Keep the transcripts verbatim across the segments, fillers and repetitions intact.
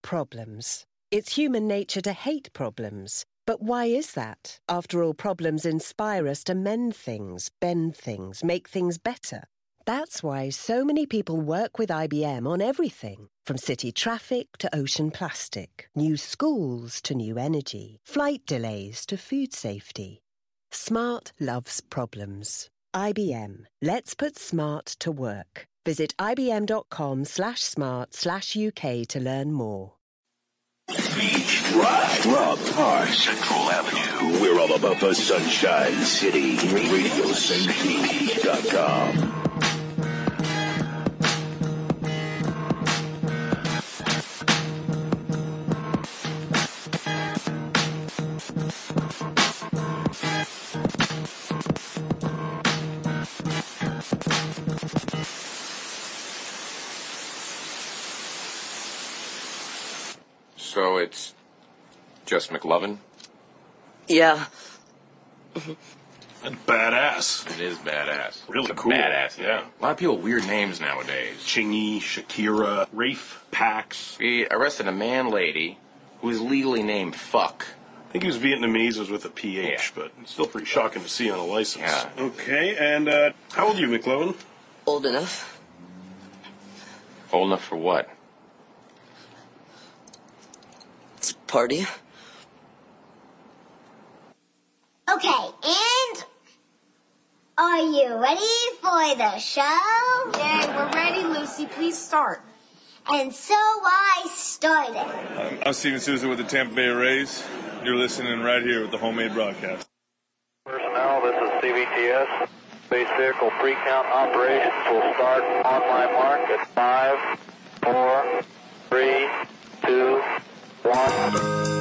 problems. It's human nature to hate problems. But why is that? After all, problems inspire us to mend things, bend things, make things better. That's why so many people work with I B M on everything, from city traffic to ocean plastic, new schools to new energy, flight delays to food safety. Smart loves problems. I B M. Let's put smart to work. Visit ibm.com slash smart slash UK to learn more. Beach, Drive, Rock Park, Central Avenue. We're all about the Sunshine City. radio station dot com. So it's just McLovin? Yeah. That's badass. It is badass. Really it's cool. Badass. Yeah. A lot of people with weird names nowadays. Chingy, Shakira, Rafe, Pax. We arrested a man lady who is legally named Fuck. I think he was Vietnamese, was with a P H, Yeah. but it's still pretty shocking to see on a license. Yeah. Okay, and uh, how old are you, McLovin? Old enough. Old enough for what? It's a party. Okay, and are you ready for the show? Yay, we're ready, Lucy. Please start. And so I started. I'm Steven Souza with the Tampa Bay Rays. You're listening right here with the Homemade Broadcast. Personnel, this is C V T S. Base vehicle pre-count operations will start on my mark at five, four, three, two, one.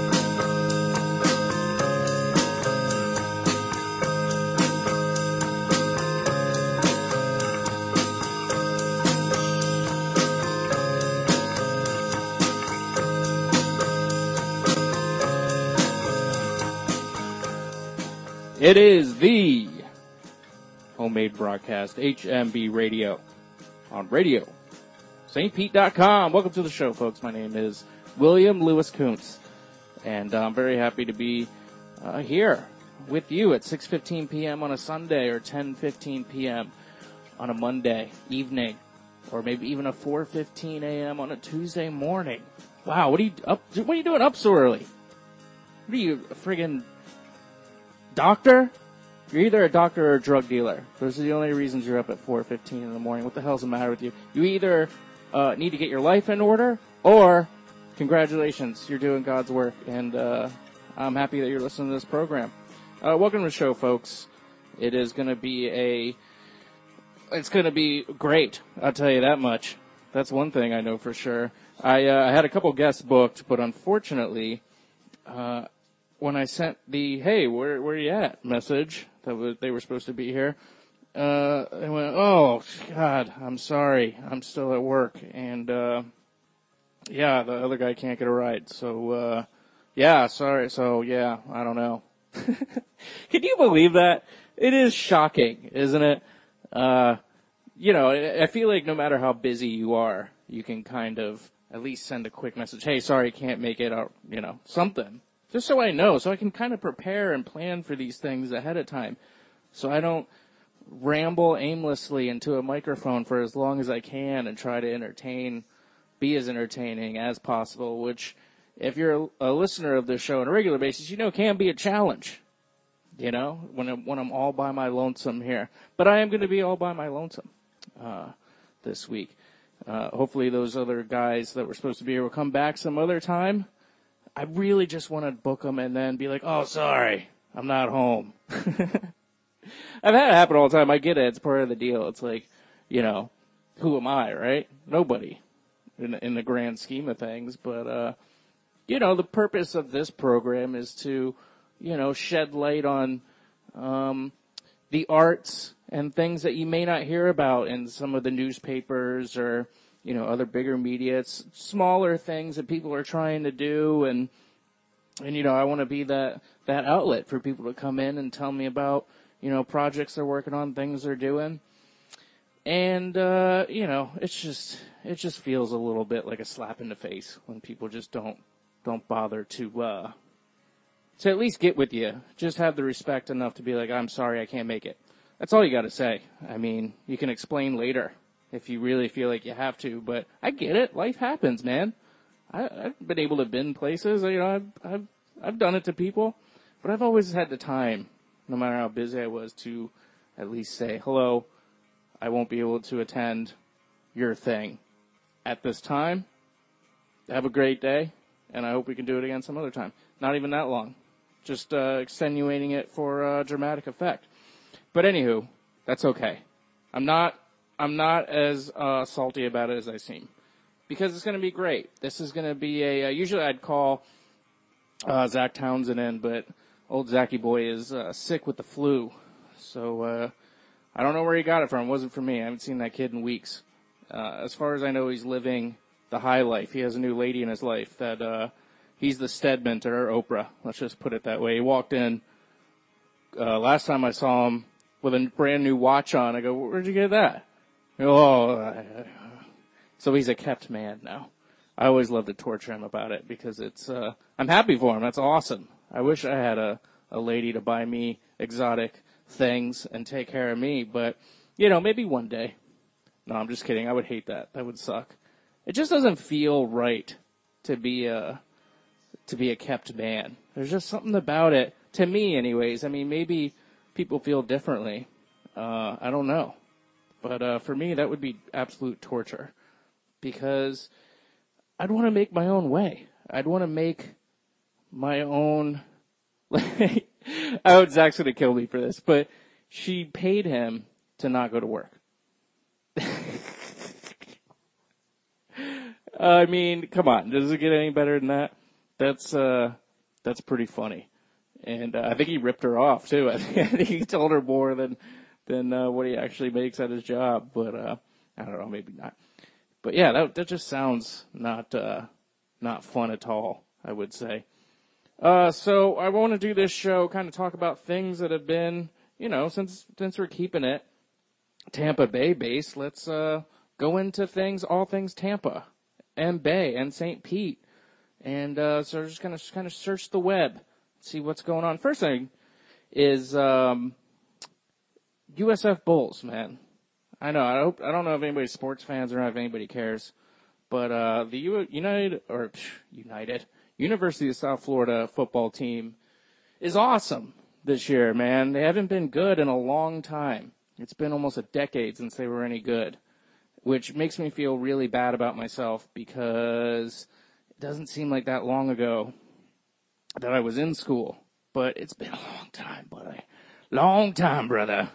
It is the Homemade Broadcast, H M B Radio, on radio, St Pete dot com. Welcome to the show, folks. My name is William Lewis Kuntz, and I'm very happy to be uh, here with you at six fifteen p.m. on a Sunday or ten fifteen p.m. on a Monday evening, or maybe even a four fifteen a.m. on a Tuesday morning. Wow, what are you up? What are you doing up so early? What are you, a friggin' doctor? You're either a doctor or a drug dealer. Those are the only reasons you're up at four fifteen in the morning. What the hell's the matter with you? You either uh, need to get your life in order, or congratulations, you're doing God's work. And uh, I'm happy that you're listening to this program. Uh, welcome to the show, folks. It is going to be a, it's going to be great. I'll tell you that much. That's one thing I know for sure. I, uh, I had a couple guests booked, but unfortunately, uh, when I sent the, hey, where where you at message that was, they were supposed to be here, uh, they went, oh, God, I'm sorry. I'm still at work. And, uh, yeah, the other guy can't get a ride. So, uh, yeah, sorry. So, yeah, I don't know. Can you believe that? It is shocking, isn't it? Uh, you know, I feel like no matter how busy you are, you can kind of at least send a quick message. Hey, sorry, can't make it, or, you know, something. Just so I know, so I can kind of prepare and plan for these things ahead of time. So I don't ramble aimlessly into a microphone for as long as I can and try to entertain, be as entertaining as possible, which, if you're a, a listener of this show on a regular basis, you know can be a challenge, you know, when I'm, when I'm all by my lonesome here. But I am going to be all by my lonesome uh, this week. Uh, hopefully those other guys that were supposed to be here will come back some other time. I really just want to book them and then be like, oh, sorry, I'm not home. I've had it happen all the time. I get it. It's part of the deal. It's like, you know, who am I, right? Nobody in, in the grand scheme of things. But, uh, you know, the purpose of this program is to, you know, shed light on um, the arts and things that you may not hear about in some of the newspapers or, you know, other bigger media. It's smaller things that people are trying to do. And, and you know, I want to be that, that outlet for people to come in and tell me about, you know, projects they're working on, things they're doing. And, uh, you know, it's just, it just feels a little bit like a slap in the face when people just don't, don't bother to, uh, to at least get with you. Just have the respect enough to be like, I'm sorry, I can't make it. That's all you gotta say. I mean, you can explain later if you really feel like you have to, but I get it. Life happens, man. I, I've been able to been places, you know, I've, I've, I've done it to people, but I've always had the time, no matter how busy I was, to at least say, hello, I won't be able to attend your thing at this time. Have a great day, and I hope we can do it again some other time. Not even that long. Just uh, extenuating it for uh, dramatic effect. But anywho, that's okay. I'm not I'm not as uh, salty about it as I seem. Because it's going to be great. This is going to be a, uh, usually I'd call uh, Zach Townsend in, but old Zachy boy is uh, sick with the flu. So, uh, I don't know where he got it from. It wasn't from me. I haven't seen that kid in weeks. Uh, as far as I know, he's living the high life. He has a new lady in his life that, uh, he's the Stedman to her Oprah. Let's just put it that way. He walked in, uh, last time I saw him with a brand new watch on. I go, where'd you get that? Oh, uh, so he's a kept man now. I always love to torture him about it because it's, uh, I'm happy for him. That's awesome. I wish I had a, a lady to buy me exotic things and take care of me, but, you know, maybe one day. No, I'm just kidding. I would hate that. That would suck. It just doesn't feel right to be a, to be a kept man. There's just something about it, to me anyways. I mean, maybe people feel differently. Uh, I don't know. But, uh, for me, that would be absolute torture. Because I'd want to make my own way. I'd want to make my own, like, I know Zach's going to kill me for this, but she paid him to not go to work. I mean, come on, does it get any better than that? That's, uh, that's pretty funny. And, uh, I think he ripped her off too. I think he told her more than, than, uh, what he actually makes at his job, but, uh, I don't know, maybe not. But yeah, that, that just sounds not, uh, not fun at all, I would say. Uh, so I want to do this show, kind of talk about things that have been, you know, since, since we're keeping it Tampa Bay based, let's, uh, go into things, all things Tampa and Bay and Saint Pete. And, uh, so we're just gonna kind of search the web, see what's going on. First thing is, um, U S F Bulls, man. I know, I hope, I don't know if anybody's sports fans or if anybody cares, but, uh, the U- United, or, psh, United, University of South Florida football team is awesome this year, man. They haven't been good in a long time. It's been almost a decade since they were any good, which makes me feel really bad about myself because it doesn't seem like that long ago that I was in school, but it's been a long time, buddy. Long time, brother.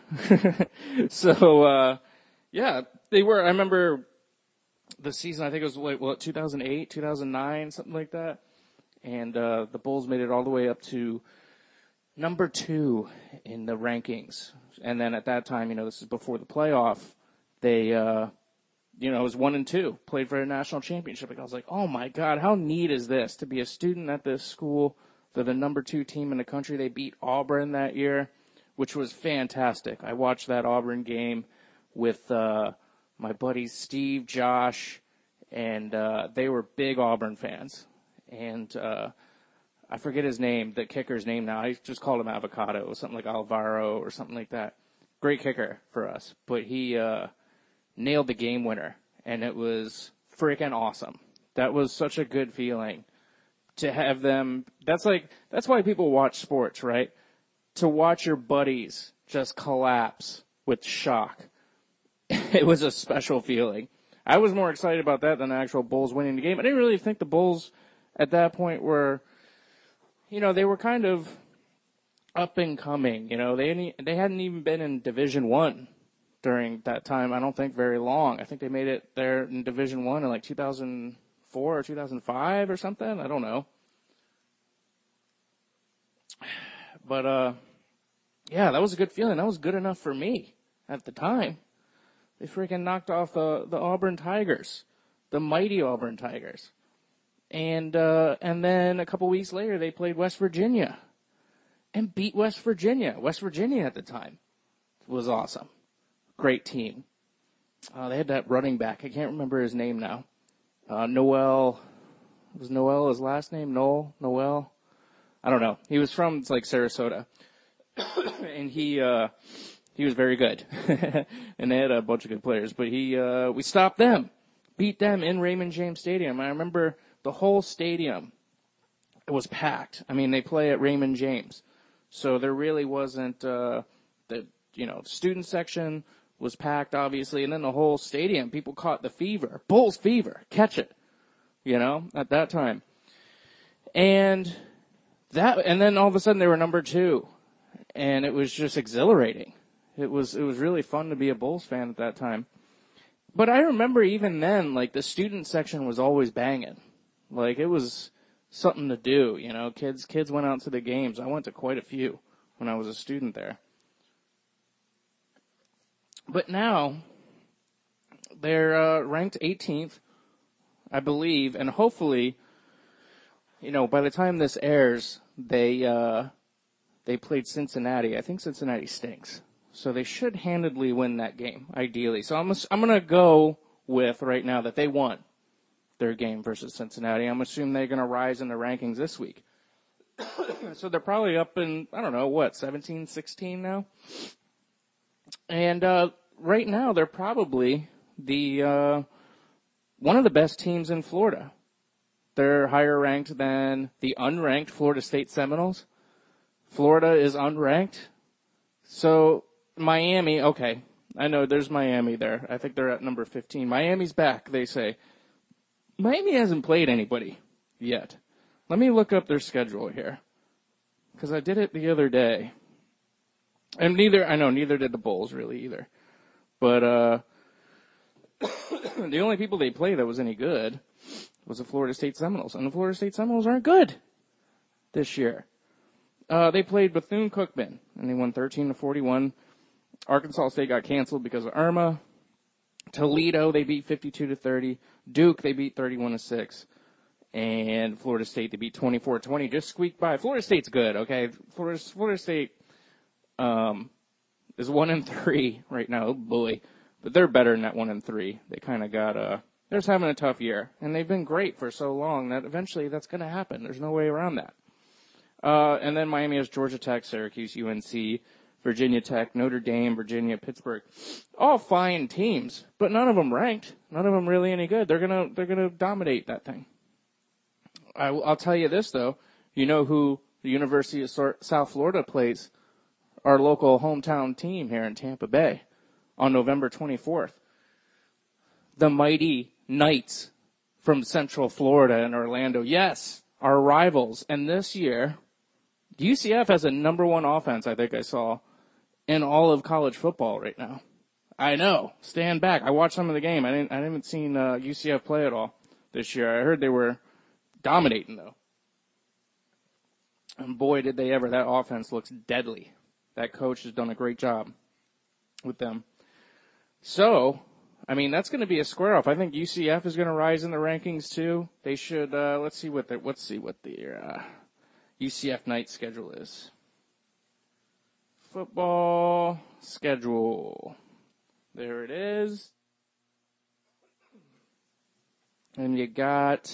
so, uh, yeah, they were, I remember the season, I think it was, like, what, two thousand eight, two thousand nine, something like that. And, uh, the Bulls made it all the way up to number two in the rankings. And then at that time, you know, this is before the playoff, they, uh, you know, it was one and two, played for a national championship. Like, I was like, oh my God, how neat is this to be a student at this school? They're the number two team in the country. They beat Auburn that year, which was fantastic. I watched that Auburn game with, uh, my buddies Steve, Josh, and, uh, they were big Auburn fans. And, uh, I forget his name, the kicker's name now. I just called him Avocado, something like Alvaro or something like that. Great kicker for us. But he, uh, nailed the game winner, and it was freaking awesome. That was such a good feeling to have them. That's like, that's why people watch sports, right? To watch your buddies just collapse with shock. It was a special feeling. I was more excited about that than the actual Bulls winning the game. I didn't really think the Bulls at that point were, you know, they were kind of up and coming. You know, they they hadn't even been in Division One during that time. I don't think very long. I think they made it there in Division One in like two thousand four or two thousand five or something. I don't know. But uh, yeah, that was a good feeling. That was good enough for me at the time. They freaking knocked off the the Auburn Tigers, the mighty Auburn Tigers. And, uh, and then a couple weeks later, they played West Virginia and beat West Virginia. West Virginia at the time was awesome. Great team. uh, they had that running back. I can't remember his name now. Uh, Noel, was Noel his last name? Noel? Noel? I don't know. He was from, like, Sarasota. and he, uh, he was very good. and they had a bunch of good players. But he, uh, we stopped them. Beat them in Raymond James Stadium. I remember the whole stadium was packed. I mean, they play at Raymond James. So there really wasn't, uh, the, you know, student section was packed, obviously, and then the whole stadium, people caught the fever. Bulls fever. Catch it. You know, at that time. And that, and then all of a sudden they were number two. And it was just exhilarating. It was, it was really fun to be a Bulls fan at that time. But I remember even then, like, the student section was always banging. Like, it was something to do, you know. Kids kids went out to the games. I went to quite a few when I was a student there. But now, they're uh, ranked eighteenth, I believe, and hopefully, you know, by the time this airs, they uh, they played Cincinnati. I think Cincinnati stinks. So they should handedly win that game, ideally. So I'm I'm going to go with right now that they won their game versus Cincinnati. I'm assuming they're going to rise in the rankings this week. So they're probably up in, I don't know, what, seventeen, sixteen now? And uh, right now they're probably the uh, one of the best teams in Florida. They're higher ranked than the unranked Florida State Seminoles. Florida is unranked. So Miami, okay, I know there's Miami there. I think they're at number fifteen. Miami's back, they say. Miami hasn't played anybody yet. Let me look up their schedule here, because I did it the other day. And neither, I know, neither did the Bulls really either. But uh, the only people they played that was any good was the Florida State Seminoles. And the Florida State Seminoles aren't good this year. Uh, they played Bethune-Cookman, and they won thirteen to forty-one. Arkansas State got canceled because of Irma. Toledo, they beat fifty-two to thirty. Duke, they beat thirty-one to six. And Florida State, they beat twenty-four twenty. Just squeaked by. Florida State's good, okay? Florida, Florida State um, is one and three right now. Oh, boy. But they're better than that one and three. They kind of got a, they're just having a tough year. And they've been great for so long that eventually that's going to happen. There's no way around that. Uh, and then Miami has Georgia Tech, Syracuse, U N C, Virginia Tech, Notre Dame, Virginia, Pittsburgh. All fine teams, but none of them ranked. None of them really any good. They're gonna, they're gonna dominate that thing. I, I'll tell you this though. You know who the University of South Florida plays? Our local hometown team here in Tampa Bay on November twenty-fourth. The mighty Knights from Central Florida and Orlando. Yes, our rivals. And this year, U C F has a number one offense, I think I saw, in all of college football right now. I know. Stand back. I watched some of the game. I didn't, I haven't seen uh, U C F play at all this year. I heard they were dominating, though. And boy, did they ever. That offense looks deadly. That coach has done a great job with them. So, I mean, that's going to be a square off. I think U C F is going to rise in the rankings, too. They should, uh, let's see what the, let's see what the, uh, U C F night schedule is. Football schedule. There it is. And you got,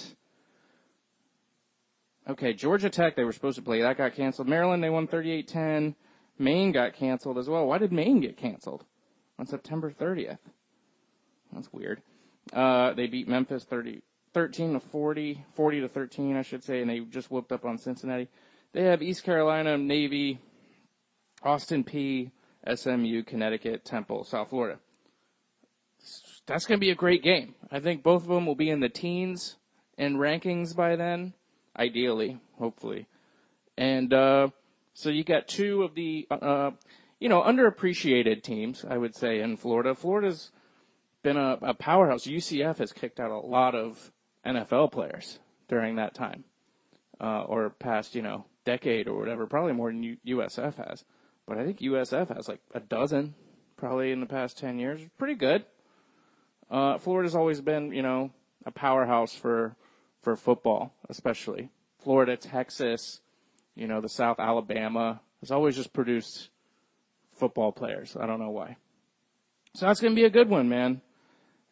okay, Georgia Tech, they were supposed to play. That got canceled. Maryland, they won thirty-eight ten. Maine got canceled as well. Why did Maine get canceled on September thirtieth? That's weird. Uh, they beat Memphis thirty, thirteen to forty, forty to thirteen, I should say, and they just whooped up on Cincinnati. They have East Carolina, Navy, Austin Peay, S M U, Connecticut, Temple, South Florida. That's going to be a great game. I think both of them will be in the teens and rankings by then, ideally, hopefully. And uh, so you got two of the, uh, you know, underappreciated teams, I would say, in Florida. Florida's been a, a powerhouse. U C F has kicked out a lot of N F L players during that time, uh, or past, you know, decade or whatever, probably more than U- USF has. But I think U S F has like a dozen probably in the past ten years. Pretty good. Uh, Florida's always been, you know, a powerhouse for, for football, especially. Florida, Texas, you know, the South, Alabama has always just produced football players. I don't know why. So that's going to be a good one, man.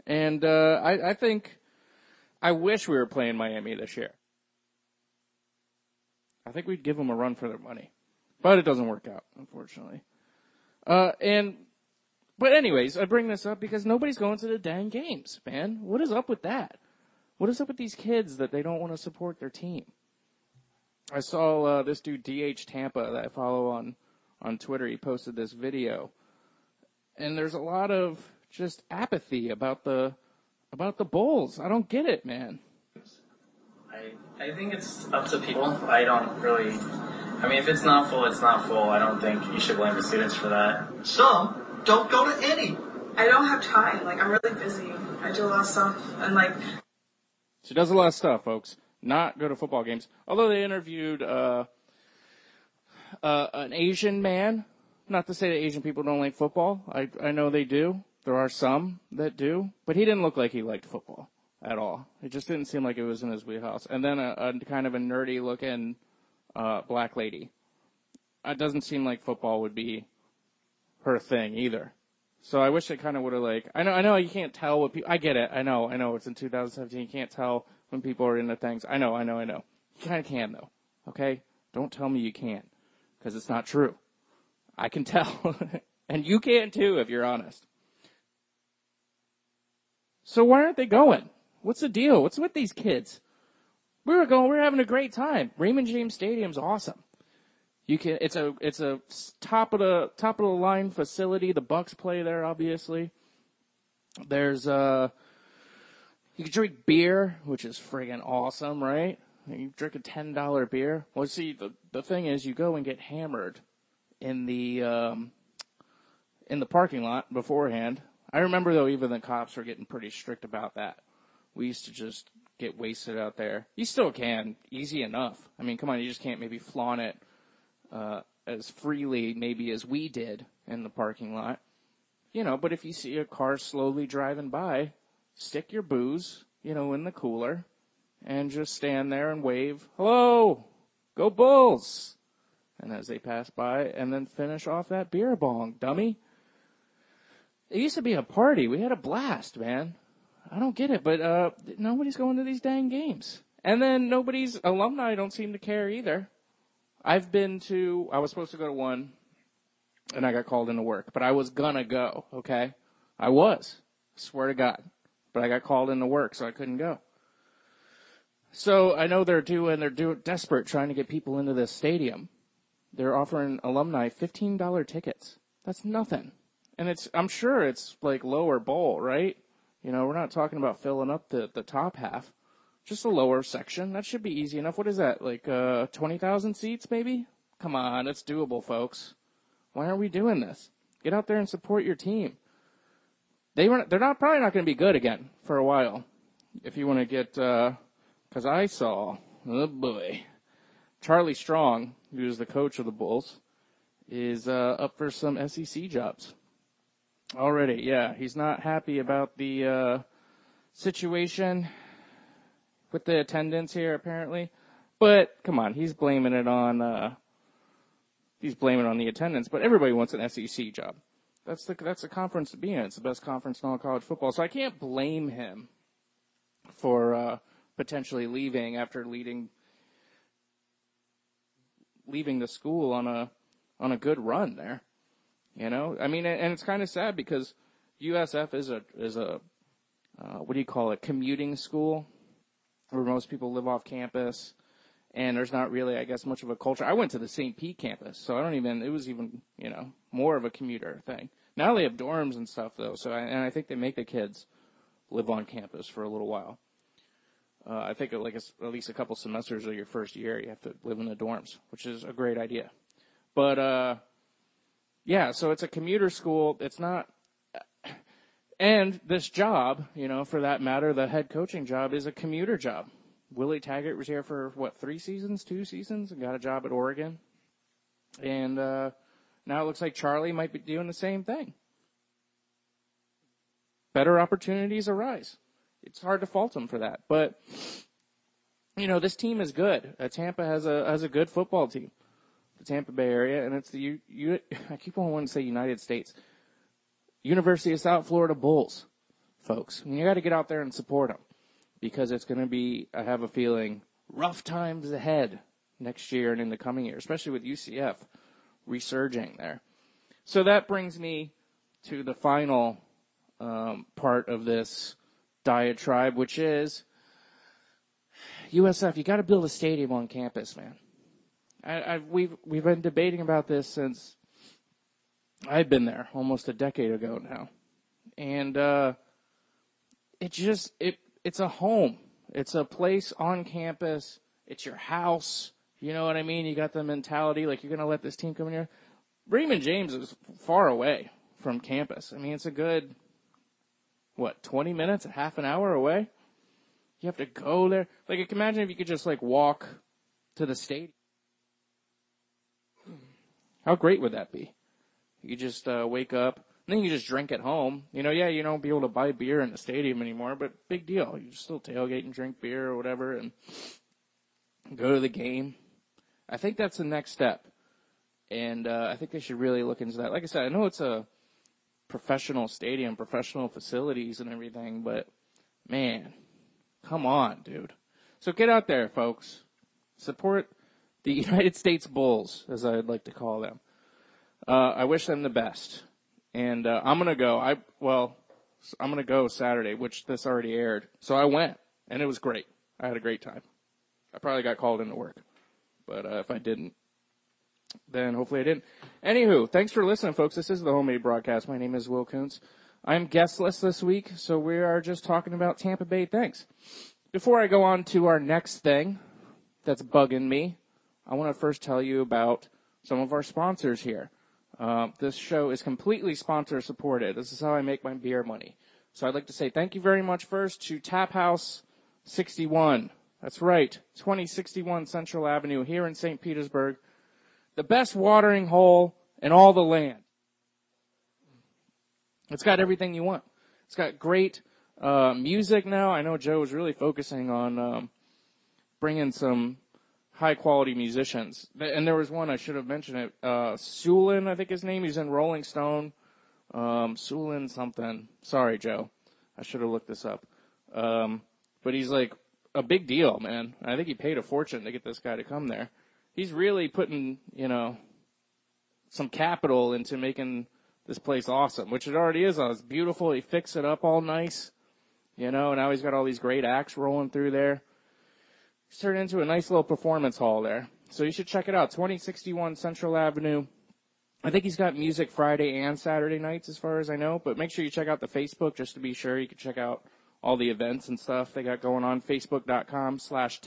And uh, I, I think, I wish we were playing Miami this year. I think we'd give them a run for their money. But it doesn't work out, unfortunately. Uh, and, but anyways, I bring this up because nobody's going to the dang games, man. What is up with that? What is up with these kids that they don't want to support their team? I saw uh, this dude, D H Tampa, that I follow on, on Twitter. He posted this video. And there's a lot of just apathy about the about the Bulls. I don't get it, man. I I think it's up to people. I don't really... I mean, if it's not full, it's not full. I don't think you should blame the students for that. Some don't go to any. I don't have time. Like, I'm really busy. I do a lot of stuff. And, like... She does a lot of stuff, folks. Not go to football games. Although they interviewed uh, uh, an Asian man. Not to say that Asian people don't like football. I I know they do. There are some that do. But he didn't look like he liked football at all. It just didn't seem like it was in his wheelhouse. And then a, a kind of a nerdy-looking uh, black lady. It doesn't seem like football would be her thing either. So I wish they kind of would have like... I know I know you can't tell what people... I get it. I know. I know it's in two thousand seventeen. You can't tell when people are into things. I know. I know. I know. You kind of can, though. Okay? Don't tell me you can't. Because it's not true. I can tell. And you can too, if you're honest. So why aren't they going? What's the deal? What's with these kids? We were going, we were having a great time. Raymond James Stadium's awesome. You can, it's a, it's a top of the, top of the line facility. The Bucks play there, obviously. There's, uh, you can drink beer, which is friggin' awesome, right? You drink a ten dollar beer. Well, see, the, the thing is you go and get hammered in the um, in the parking lot beforehand. I remember, though, even the cops were getting pretty strict about that. We used to just get wasted out there. You still can, easy enough. I mean, come on, you just can't maybe flaunt it uh, as freely maybe as we did in the parking lot. You know, but if you see a car slowly driving by, stick your booze, you know, in the cooler and just stand there and wave, "Hello, go Bulls!" And as they pass by, and then finish off that beer bong, dummy. It used to be a party. We had a blast, man. I don't get it, but uh, nobody's going to these dang games. And then nobody's alumni don't seem to care either. I've been to, I was supposed to go to one, and I got called into work. But I was gonna go, okay? I was. I swear to God. But I got called into work, so I couldn't go. So I know they're doing, they're doing desperate trying to get people into this stadium. They're offering alumni fifteen dollar tickets. That's nothing. And it's, I'm sure it's like lower bowl, right? You know, we're not talking about filling up the, the top half. Just the lower section. That should be easy enough. What is that? Like, uh, twenty thousand seats maybe? Come on. It's doable, folks. Why aren't we doing this? Get out there and support your team. They were, they're not, probably not going to be good again for a while. If you want to get, uh, cause I saw, oh boy, Charlie Strong, who's the coach of the Bulls, is uh, up for some S E C jobs already. Yeah, he's not happy about the uh, situation with the attendance here, apparently. But come on, he's blaming it on uh, he's blaming it on the attendance. But everybody wants an S E C job. That's the that's the conference to be in. It's the best conference in all college football. So I can't blame him for uh, potentially leaving after leading. leaving the school on a on a good run there, you know. I mean, and it's kind of sad because U S F is a is a uh, what do you call it, commuting school, where most people live off campus, and there's not really, I guess, much of a culture. I went to the Saint Pete campus, so I don't even. It was even, you know, more of a commuter thing. Now they have dorms and stuff though, so I, and I think they make the kids live on campus for a little while. Uh, I think like a, at least a couple semesters of your first year, you have to live in the dorms, which is a great idea. But, uh, yeah, so it's a commuter school. It's not, and this job, you know, for that matter, the head coaching job is a commuter job. Willie Taggart was here for, what, three seasons, two seasons, and got a job at Oregon. And uh, now it looks like Charlie might be doing the same thing. Better opportunities arise. It's hard to fault them for that. But, you know, this team is good. Uh, Tampa has a has a good football team, the Tampa Bay area, and it's the, U, U, I keep on wanting to say United States, University of South Florida Bulls. folks. And you got to get out there and support them because it's going to be, I have a feeling, rough times ahead next year and in the coming year, especially with U C F resurging there. So that brings me to the final um, part of this diatribe, which is U S F, you got to build a stadium on campus, man. I, I, we've we've been debating about this since I've been there almost a decade ago now, and uh, it just it it's a home. It's a place on campus. It's your house. You know what I mean? You got the mentality like you're gonna let this team come in here. Raymond James is far away from campus. I mean, it's a good what twenty minutes, a half an hour away. You have to go there. Like, imagine if you could just, like, walk to the stadium. How great would that be? You could just uh, wake up, and then you could just drink at home. You know, yeah, you don't be able to buy beer in the stadium anymore, but big deal. You still tailgate and drink beer or whatever and go to the game. I think that's the next step, and uh, I think they should really look into that. Like I said, I know it's a professional stadium, professional facilities and everything, but, man, come on, dude. So get out there, folks. Support the United States Bulls, as I'd like to call them. Uh, I wish them the best. And uh, I'm going to go. I Well, I'm going to go Saturday, which this already aired. So I went, and it was great. I had a great time. I probably got called into work. But uh, if I didn't, then hopefully I didn't. Anywho, thanks for listening, folks. This is the Homemade Broadcast. My name is Will Kuntz. I'm guestless this week, so we are just talking about Tampa Bay things. Before I go on to our next thing that's bugging me, I want to first tell you about some of our sponsors here. Uh, this show is completely sponsor-supported. This is how I make my beer money. So I'd like to say thank you very much first to Tap House sixty-one. That's right, twenty sixty-one Central Avenue here in Saint Petersburg. The best watering hole in all the land. It's got everything you want. It's got great uh, music now. I know Joe is really focusing on um, bringing some high-quality musicians. And there was one, I should have mentioned it, uh, Sulin, I think his name. He's in Rolling Stone. Um, Sulin something. Sorry, Joe. I should have looked this up. Um, but he's like a big deal, man. I think he paid a fortune to get this guy to come there. He's really putting, you know, some capital into making this place awesome, which it already is. It's beautiful. He fixed it up all nice, you know, and now he's got all these great acts rolling through there. It's turned into a nice little performance hall there. So you should check it out, twenty sixty-one Central Avenue. I think he's got music Friday and Saturday nights as far as I know, but make sure you check out the Facebook just to be sure. You can check out all the events and stuff they got going on, facebook.com slash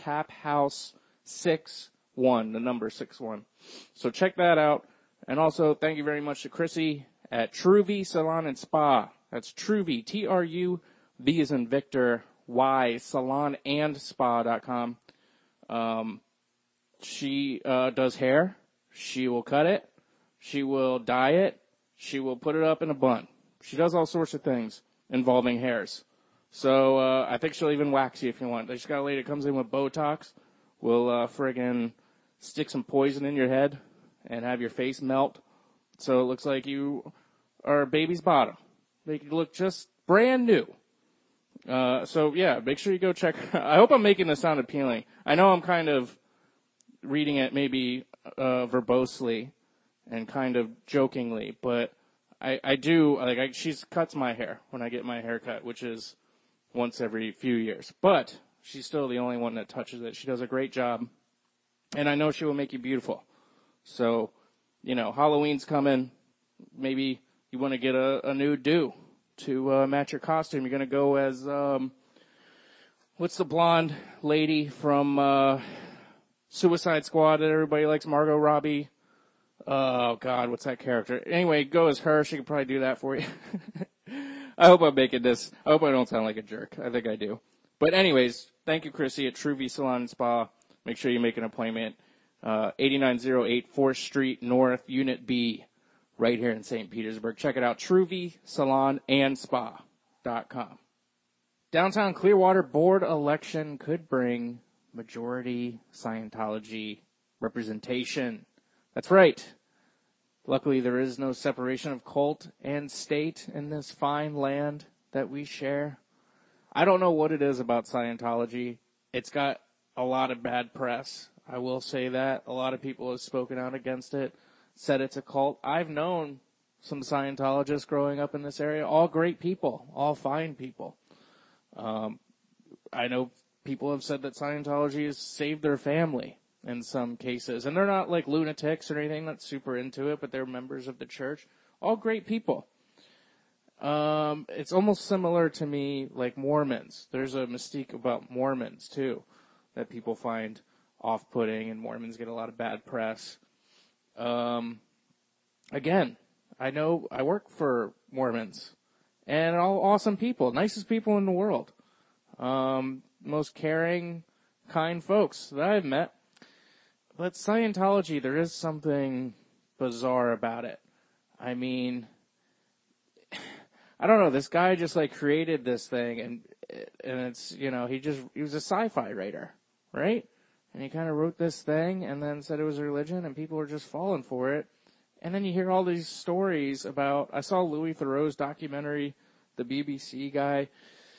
taphouse61, the number six one. So check that out. And also, thank you very much to Chrissy at Truvy Salon and Spa. That's Truvy, T R U V as in Victor, Y, salon and spa dot com. Um, she uh, does hair. She will cut it. She will dye it. She will put it up in a bun. She does all sorts of things involving hairs. So uh, I think she'll even wax you if you want. She's got a lady that comes in with Botox. Will uh, friggin' stick some poison in your head and have your face melt so it looks like you are a baby's bottom. Make it look just brand new. Uh, so, yeah, make sure you go check. I hope I'm making this sound appealing. I know I'm kind of reading it maybe uh, verbosely and kind of jokingly, but I, I do, like, I, she cuts my hair when I get my hair cut, which is once every few years. But she's still the only one that touches it. She does a great job, and I know she will make you beautiful. So, you know, Halloween's coming. Maybe you want to get a, a new do to uh, match your costume. You're going to go as, um, what's the blonde lady from uh, Suicide Squad that everybody likes, Margot Robbie? Oh, God, what's that character? Anyway, go as her. She can probably do that for you. I hope I'm making this. I hope I don't sound like a jerk. I think I do. But anyways, thank you, Chrissy, at Truvy Salon and Spa. Make sure you make an appointment. Uh, eighty-nine oh eight fourth Street North, Unit B, right here in Saint Petersburg. Check it out, Truvy Salon and Spa dot com. Downtown Clearwater board election could bring majority Scientology representation. That's right. Luckily, there is no separation of cult and state in this fine land that we share. I don't know what it is about Scientology. It's got a lot of bad press. I will say that. A lot of people have spoken out against it, said it's a cult. I've known some Scientologists growing up in this area, all great people, all fine people. Um, I know people have said that Scientology has saved their family in some cases. And they're not like lunatics or anything, not super into it, but they're members of the church. All great people. Um, it's almost similar to me like Mormons. There's a mystique about Mormons, too, that people find off-putting, and Mormons get a lot of bad press. Um, again, I know I work for Mormons, and all awesome people, nicest people in the world. Um, most caring, kind folks that I've met. But Scientology, there is something bizarre about it. I mean, I don't know, this guy just like created this thing, and and it's, you know, he just, he was a sci-fi writer, right? And he kind of wrote this thing and then said it was a religion, and people were just falling for it. And then you hear all these stories about, I saw Louis Theroux's documentary, the B B C guy,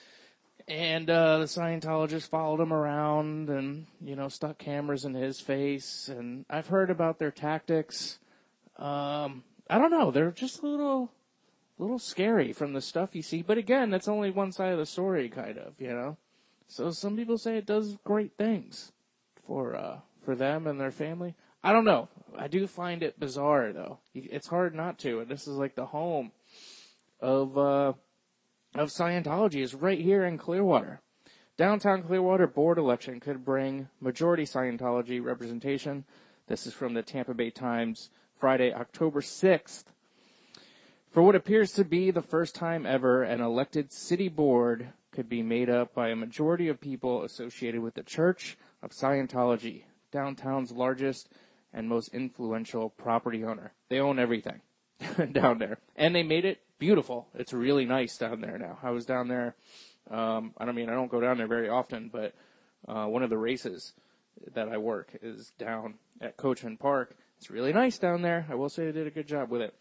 and uh the Scientologists followed him around and, you know, stuck cameras in his face. And I've heard about their tactics. Um, I don't know, they're just a little, little scary from the stuff you see. But again, that's only one side of the story, kind of, you know. So some people say it does great things for uh for them and their family. I don't know. I do find it bizarre, though. It's hard not to. And this is like the home of uh, of Scientology, is right here in Clearwater. Downtown Clearwater board election could bring majority Scientology representation. This is from the Tampa Bay Times, Friday, October sixth. For what appears to be the first time ever, an elected city board could be made up by a majority of people associated with the Church of Scientology, downtown's largest and most influential property owner. They own everything down there. And they made it beautiful. It's really nice down there now. I was down there, um, I don't mean, I don't go down there very often, but uh, one of the races that I work is down at Coachman Park. It's really nice down there. I will say they did a good job with it.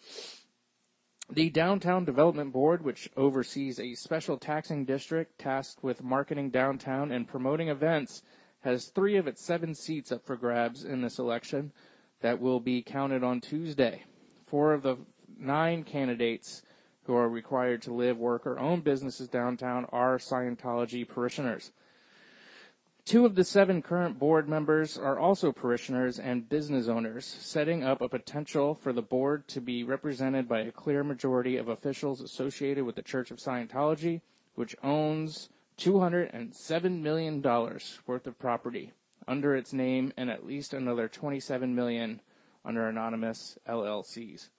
The Downtown Development Board, which oversees a special taxing district tasked with marketing downtown and promoting events, has three of its seven seats up for grabs in this election that will be counted on Tuesday. Four of the nine candidates who are required to live, work, or own businesses downtown are Scientology parishioners. Two of the seven current board members are also parishioners and business owners, setting up a potential for the board to be represented by a clear majority of officials associated with the Church of Scientology, which owns two hundred seven million dollars worth of property under its name and at least another twenty-seven million dollars under anonymous L L Cs.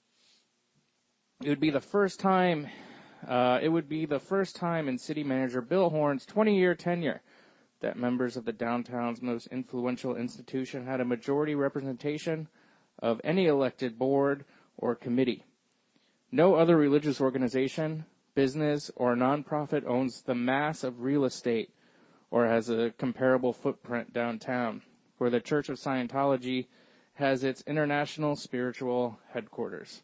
It would be the first time, uh, it would be the first time in City Manager Bill Horn's twenty-year tenure that members of the downtown's most influential institution had a majority representation of any elected board or committee. No other religious organization, business, or nonprofit owns the mass of real estate or has a comparable footprint downtown, where the Church of Scientology has its international spiritual headquarters.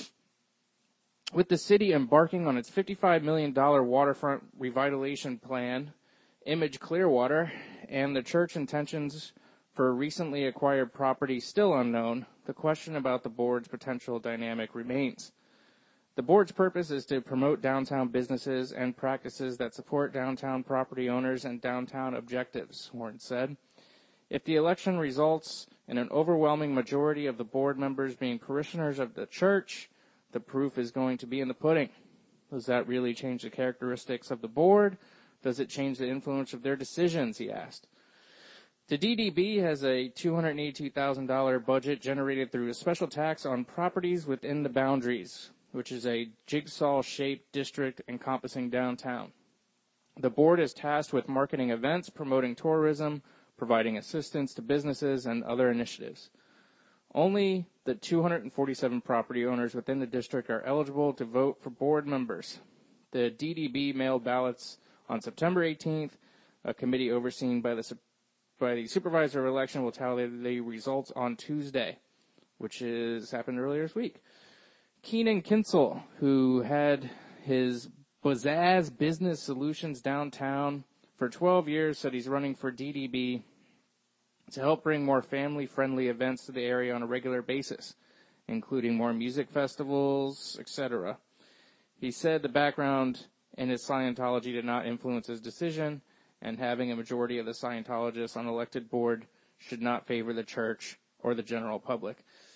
With the city embarking on its fifty-five million dollars waterfront revitalization plan, Image Clearwater, and the church intentions for recently acquired property still unknown, the question about the board's potential dynamic remains. The board's purpose is to promote downtown businesses and practices that support downtown property owners and downtown objectives, Horn said. If the election results in an overwhelming majority of the board members being parishioners of the church, the proof is going to be in the pudding. Does that really change the characteristics of the board? Does it change the influence of their decisions, he asked. The D D B has a two hundred eighty-two thousand dollars budget generated through a special tax on properties within the boundaries, which is a jigsaw-shaped district encompassing downtown. The board is tasked with marketing events, promoting tourism, providing assistance to businesses, and other initiatives. Only the two hundred forty-seven property owners within the district are eligible to vote for board members. The D D B mailed ballots on September eighteenth. A committee overseen by the by the supervisor of election will tally the results on Tuesday, which is happened earlier this week. Keenan Kinsel, who had his Bazaz Business Solutions downtown. For twelve years, said he's running for D D B to help bring more family-friendly events to the area on a regular basis, including more music festivals, et cetera. He said the background in his Scientology did not influence his decision, and having a majority of the Scientologists on elected board should not favor the church or the general public.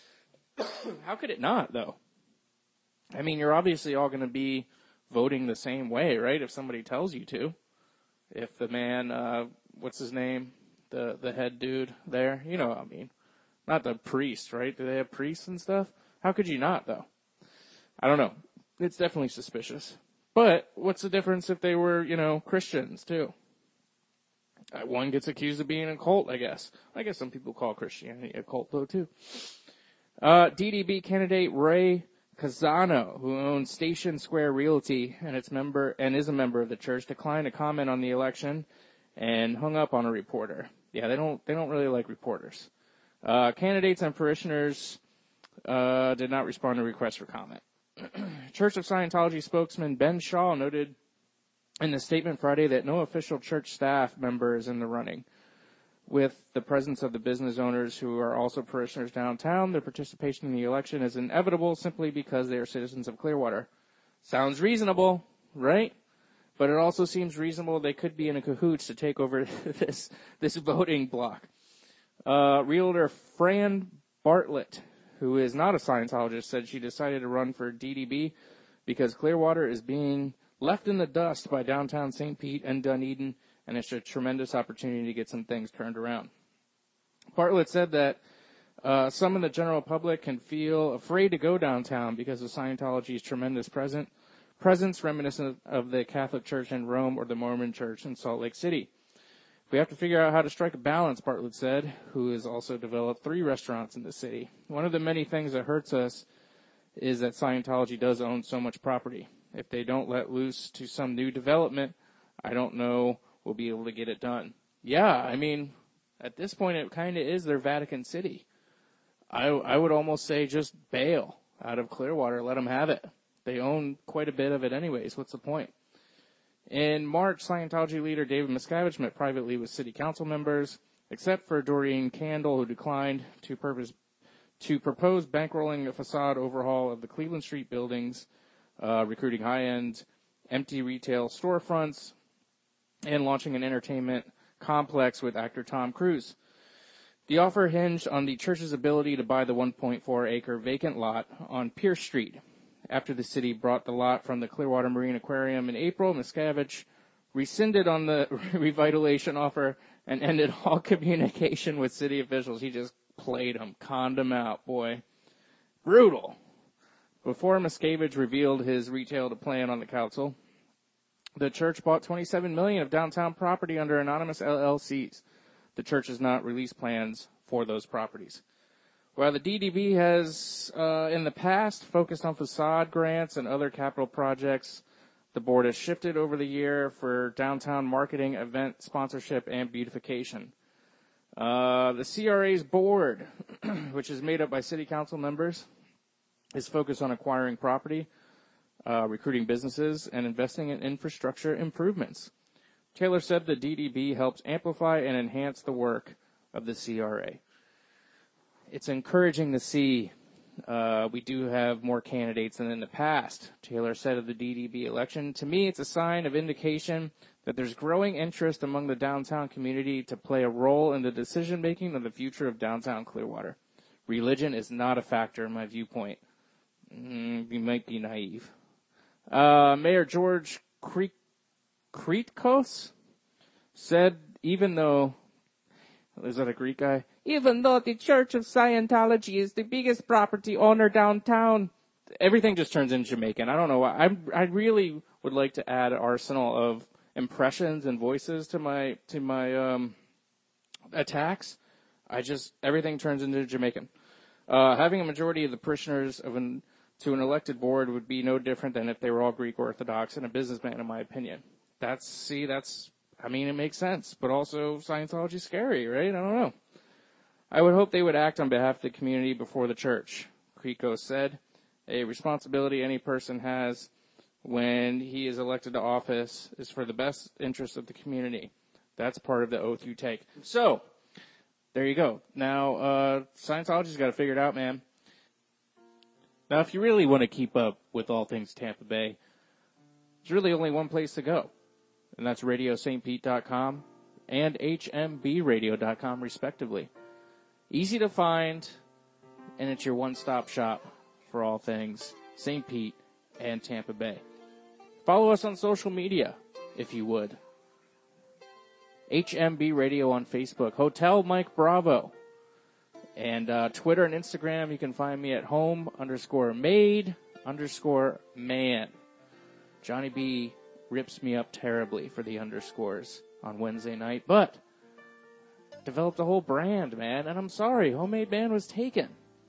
How could it not, though? I mean, you're obviously all going to be voting the same way, right? If somebody tells you to. If the man, uh, what's his name? The the head dude there. You know what I mean. Not the priest, right? Do they have priests and stuff? How could you not, though? I don't know. It's definitely suspicious. But what's the difference if they were, you know, Christians, too? Uh, one gets accused of being a cult, I guess. I guess some people call Christianity a cult, though, too. Uh, D D B candidate Ray Casano, who owns Station Square Realty and its member and is a member of the church, declined to comment on the election and hung up on a reporter. Yeah, they don't they don't really like reporters. Uh, candidates and parishioners uh, did not respond to requests for comment. Church of Scientology spokesman Ben Shaw noted in the statement Friday that no official church staff member is in the running. With the presence of the business owners who are also parishioners downtown, their participation in the election is inevitable simply because they are citizens of Clearwater. Sounds reasonable, right? But it also seems reasonable they could be in a cahoots to take over this this voting block. Uh, Realtor Fran Bartlett, who is not a Scientologist, said she decided to run for D D B because Clearwater is being left in the dust by downtown Saint Pete and Dunedin, and it's a tremendous opportunity to get some things turned around. Bartlett said that uh, some in the general public can feel afraid to go downtown because of Scientology's tremendous present, presence reminiscent of the Catholic Church in Rome or the Mormon Church in Salt Lake City. We have to figure out how to strike a balance, Bartlett said, who has also developed three restaurants in the city. One of the many things that hurts us is that Scientology does own so much property. If they don't let loose to some new development, I don't know we'll be able to get it done. Yeah, I mean, at this point, it kind of is their Vatican City. I, I would almost say just bail out of Clearwater, let them have it. They own quite a bit of it anyways. What's the point? In March, Scientology leader David Miscavige met privately with city council members, except for Doreen Candle, who declined to, purpose, to propose bankrolling a facade overhaul of the Cleveland Street buildings, uh, recruiting high-end, empty retail storefronts, and launching an entertainment complex with actor Tom Cruise. The offer hinged on the church's ability to buy the one point four acre vacant lot on Pierce Street. After the city brought the lot from the Clearwater Marine Aquarium in April, Miscavige rescinded on the revitalization offer and ended all communication with city officials. He just played them, conned them out, boy. Brutal. Before Miscavige revealed his retail to plan on the council, the church bought twenty-seven million dollars of downtown property under anonymous L L Cs. The church has not released plans for those properties. While the D D B has, uh, in the past, focused on facade grants and other capital projects, the board has shifted over the year for downtown marketing, event sponsorship, and beautification. Uh, the C R A's board, which is made up by city council members, is focused on acquiring property, uh, recruiting businesses, and investing in infrastructure improvements. Taylor said the D D B helps amplify and enhance the work of the C R A. It's encouraging to see uh, we do have more candidates than in the past, Taylor said of the D D B election. To me, it's a sign of indication that there's growing interest among the downtown community to play a role in the decision-making of the future of downtown Clearwater. Religion is not a factor in my viewpoint. Mm, you might be naive. Uh, Mayor George Kre- Kritkos said even though, is that a Greek guy? Even though the Church of Scientology is the biggest property owner downtown, everything just turns into Jamaican. I don't know why. I I really would like to add an arsenal of impressions and voices to my to my um, attacks. I just everything turns into Jamaican. Uh, having a majority of the parishioners of an to an elected board would be no different than if they were all Greek Orthodox and a businessman, in my opinion. That's see, that's I mean, it makes sense, but also Scientology's scary, right? I don't know. I would hope they would act on behalf of the community before the church, Krico said. A responsibility any person has when he is elected to office is for the best interest of the community. That's part of the oath you take. So, there you go. Now, uh, Scientology's got to figure it out, man. Now, if you really want to keep up with all things Tampa Bay, there's really only one place to go, and that's radio st pete dot com and h m b radio dot com, respectively. Easy to find, and it's your one-stop shop for all things Saint Pete and Tampa Bay. Follow us on social media, if you would. H M B Radio on Facebook, Hotel Mike Bravo, and uh, Twitter and Instagram. You can find me at home underscore made underscore man. Johnny B rips me up terribly for the underscores on Wednesday night, but developed a whole brand, man, and I'm sorry, Homemade Man was taken.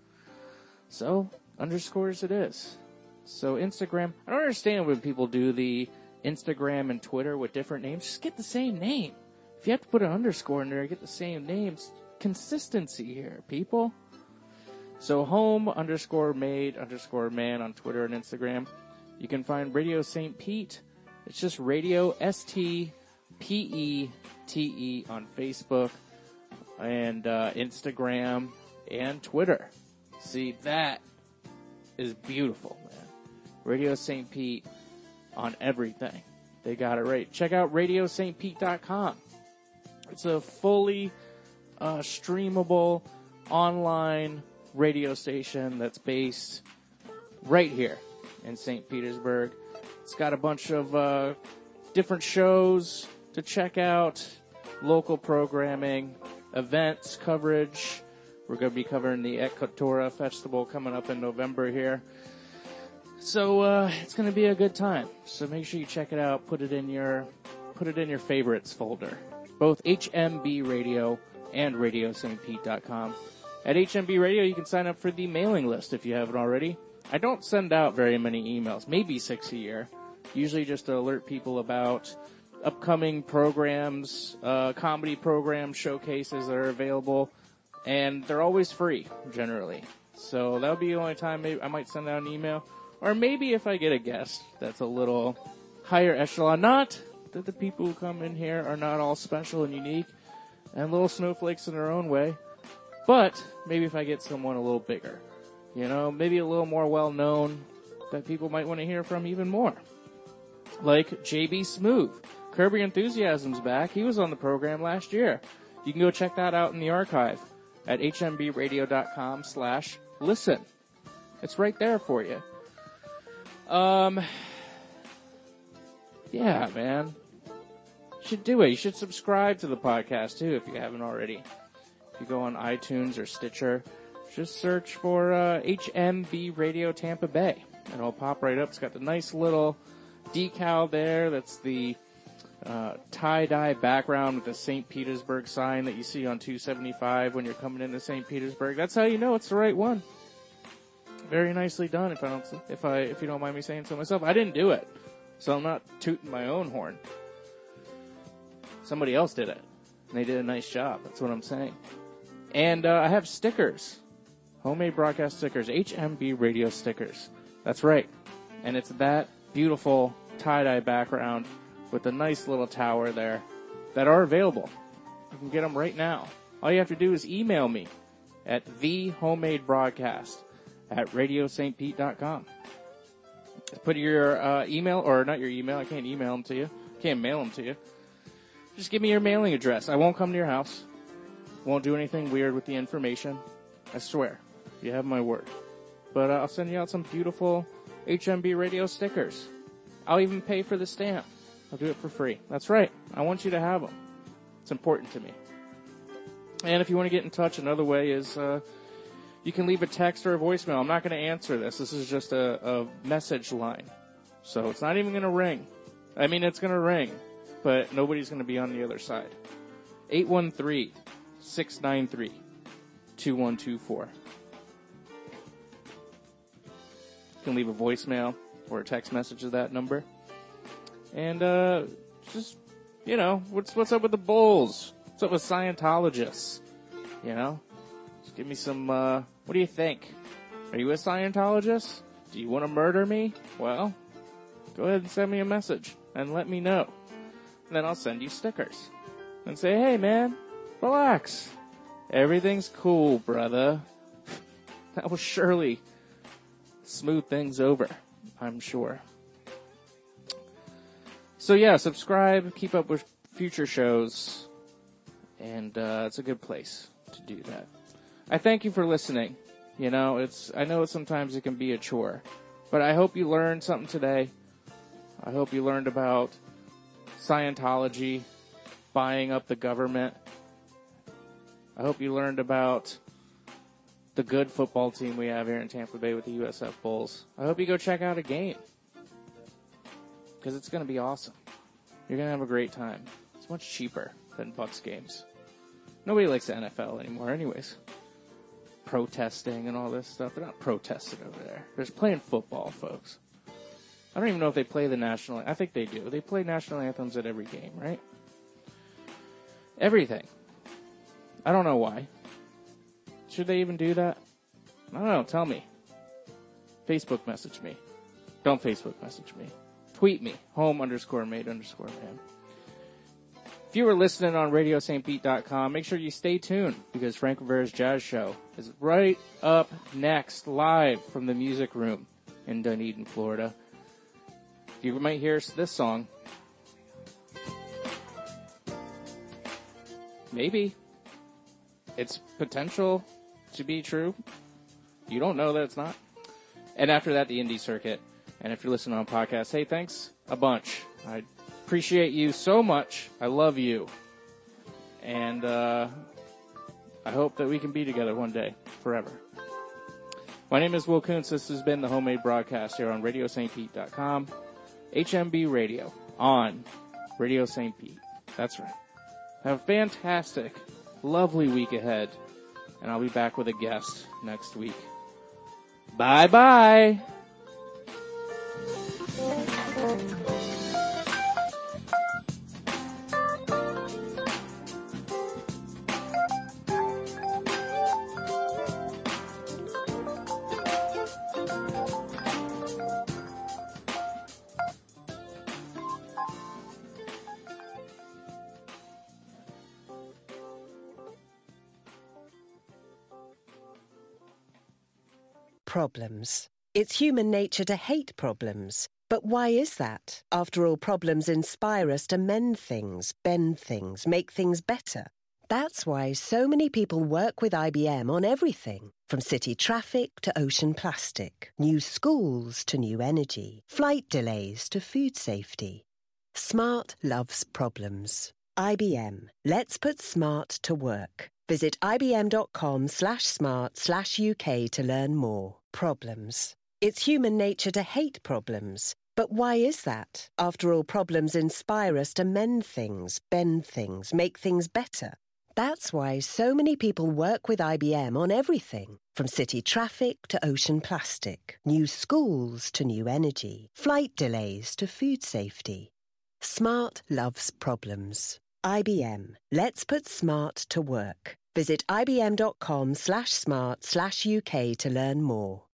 So, underscores it is. So, Instagram, I don't understand when people do the Instagram and Twitter with different names. Just get the same name. If you have to put an underscore in there, get the same names. Consistency here, people. So, home underscore made underscore man on Twitter and Instagram. You can find Radio Saint Pete. It's just Radio S T P E T E on Facebook and uh, Instagram and Twitter. See, that is beautiful, man. Radio Saint Pete on everything. They got it right. Check out radio st pete dot com. It's a fully uh, streamable online radio station that's based right here in Saint Petersburg. It's got a bunch of uh, different shows to check out, local programming, events, coverage. We're going to be covering the Ekvatora Festival coming up in November here. So uh, it's going to be a good time. So make sure you check it out. Put it in your put it in your favorites folder. Both H M B Radio and radio st pete dot com. At H M B Radio, you can sign up for the mailing list if you haven't already. I don't send out very many emails, maybe six a year. Usually just to alert people about upcoming programs, uh, comedy programs, showcases that are available. And they're always free, generally. So that'll be the only time maybe I might send out an email. Or maybe if I get a guest that's a little higher echelon. Not that the people who come in here are not all special and unique and little snowflakes in their own way. But maybe if I get someone a little bigger. You know, maybe a little more well-known that people might want to hear from even more. Like J B Smooth. Curb Your Enthusiasm's back. He was on the program last year. You can go check that out in the archive at h m b radio dot com slash listen. It's right there for you. Um, yeah, man. You should do it. You should subscribe to the podcast, too, if you haven't already. If you go on iTunes or Stitcher, just search for uh, H M B Radio Tampa Bay, and it'll pop right up. It's got the nice little decal there. That's the uh, tie-dye background with the Saint Petersburg sign that you see on two seventy-five when you're coming into Saint Petersburg. That's how you know it's the right one. Very nicely done, if I don't, if I, if you don't mind me saying so myself. I didn't do it, so I'm not tooting my own horn. Somebody else did it, and they did a nice job. That's what I'm saying. And uh, I have stickers, homemade broadcast stickers, H M B Radio stickers. That's right, and it's that beautiful tie-dye background with a nice little tower there that are available. You can get them right now. All you have to do is email me at the homemade broadcast at radio st pete dot com. Put your uh, email, or not your email, I can't email them to you. Can't mail them to you. Just give me your mailing address. I won't come to your house. Won't do anything weird with the information. I swear. You have my word. But uh, I'll send you out some beautiful H M B Radio stickers. I'll even pay for the stamp. I'll do it for free. That's right. I want you to have them. It's important to me. And if you want to get in touch, another way is uh, you can leave a text or a voicemail. I'm not going to answer this. This is just a, a message line. So it's not even going to ring. I mean, it's going to ring, but nobody's going to be on the other side. eight one three, six nine three, two one two four. You can leave a voicemail or a text message to that number. And uh, just, you know, what's what's up with the Bulls? What's up with Scientologists? You know? Just give me some, uh, what do you think? Are you a Scientologist? Do you want to murder me? Well, go ahead and send me a message and let me know. And then I'll send you stickers and say, hey, man, relax. Everything's cool, brother. That will surely smooth things over, I'm sure. So yeah, subscribe, keep up with future shows, and uh, it's a good place to do that. I thank you for listening. You know, it's I know sometimes it can be a chore, but I hope you learned something today. I hope you learned about Scientology, buying up the government. I hope you learned about the good football team we have here in Tampa Bay with the U S F Bulls. I hope you go check out a game, because it's going to be awesome. You're going to have a great time. It's much cheaper than Bucs games. Nobody likes the N F L anymore anyways. Protesting and all this stuff. They're not protesting over there. They're just playing football, folks. I don't even know if they play the national... I think they do. They play national anthems at every game, right? Everything. I don't know why. Should they even do that? I don't know. Tell me. Facebook message me. Don't Facebook message me. Tweet me. Home underscore made underscore man. If you were listening on radio st pete dot com, make sure you stay tuned, because Frank Rivera's Jazz Show is right up next, live from the Music Room in Dunedin, Florida. You might hear this song. Maybe. It's potential to be true. You don't know that it's not. And after that, the indie circuit. And if you're listening on podcast, hey, thanks a bunch. I appreciate you so much. I love you. And uh, I hope that we can be together one day, forever. My name is Will Kuntz. This has been the Homemade Broadcast here on radio st pete dot com. H M B Radio on Radio Saint Pete. That's right. Have a fantastic, lovely week ahead. And I'll be back with a guest next week. Bye-bye. Problems. It's human nature to hate problems. But why is that? After all, problems inspire us to mend things, bend things, make things better. That's why so many people work with I B M on everything, from city traffic to ocean plastic, new schools to new energy, flight delays to food safety. Smart loves problems. I B M. Let's put smart to work. Visit ibm.com slash smart slash UK to learn more. Problems. It's human nature to hate problems. But why is that? After all, problems inspire us to mend things, bend things, make things better. That's why so many people work with I B M on everything, from city traffic to ocean plastic, new schools to new energy, flight delays to food safety. Smart loves problems. I B M. Let's put smart to work. Visit ibm.com slash smart slash UK to learn more.